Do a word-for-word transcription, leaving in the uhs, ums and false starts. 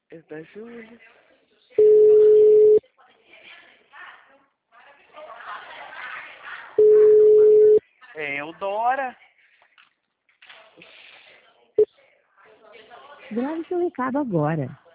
É da Júlia. É Eudora. Grave seu recado agora.